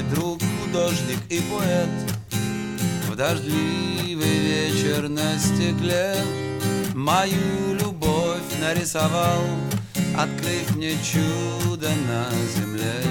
друг, художник и поэт. В дождливый вечер на стекле мою любовь нарисовал, открыв мне чудо на земле.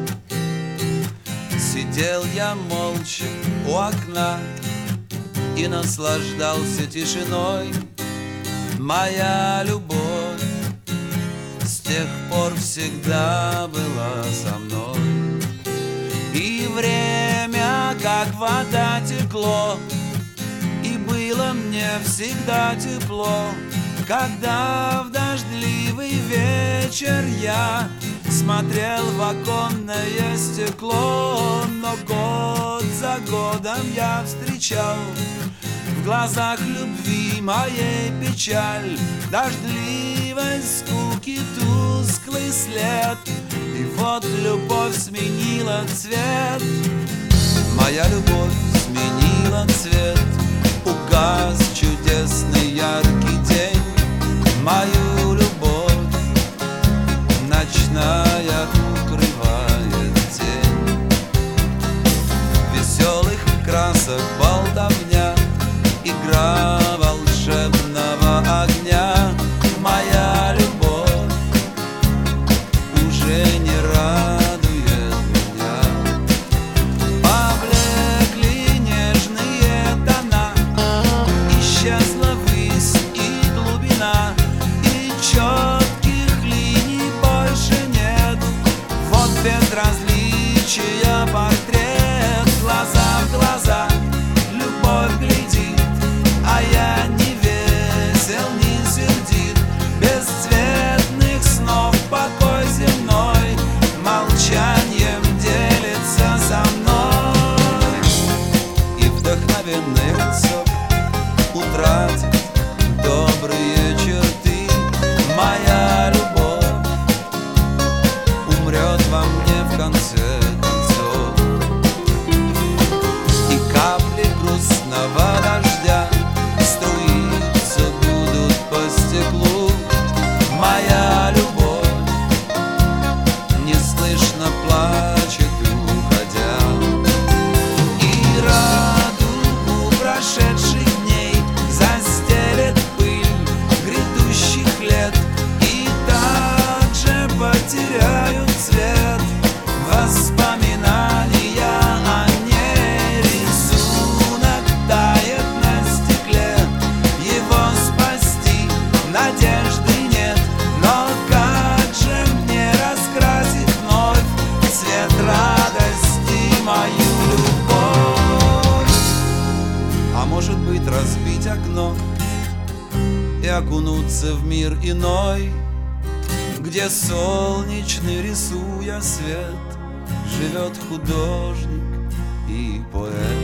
Сидел я молча у окна и наслаждался тишиной. Моя любовь с тех пор всегда была со мной. И время, как вода, текло, и было мне всегда тепло, когда в дождливый вечер я смотрел в оконное стекло. Но год за годом я встречал в глазах любви моей печаль, дождливой скуки тусклый след. И вот любовь сменила цвет, моя любовь сменила цвет. Угас чудесный яркий день, мою любовь ночная укрывает тень. Веселых красок болтовня, игра волшебного огня. Моя любовь уже не радует меня. Поблекли нежные тона, исчезла высь и глубина, и четких линий больше нет. Вот безразличия портрет, глаза в глаза любовь глядит, а я не весел, не сердит. Бесцветных снов покой земной молчанием делится со мной. И вдохновенный лицо утратит добрые черты. Моя любовь умрет во мне в конце концов. И капли грустного дождя струиться будут по стеклу. Моя любовь неслышно плачет, уходя. И радугу прошедших дней застелет пыль грядущих лет, и также потеряют цвет воспоминания о ней. Рисунок тает на стекле, его спасти надежды нет. Но как же мне раскрасить вновь цвет радости мою любовь? А может быть, разбить окно и окунуться в мир иной, где солнечный, рисуя свет, живет художник и поэт.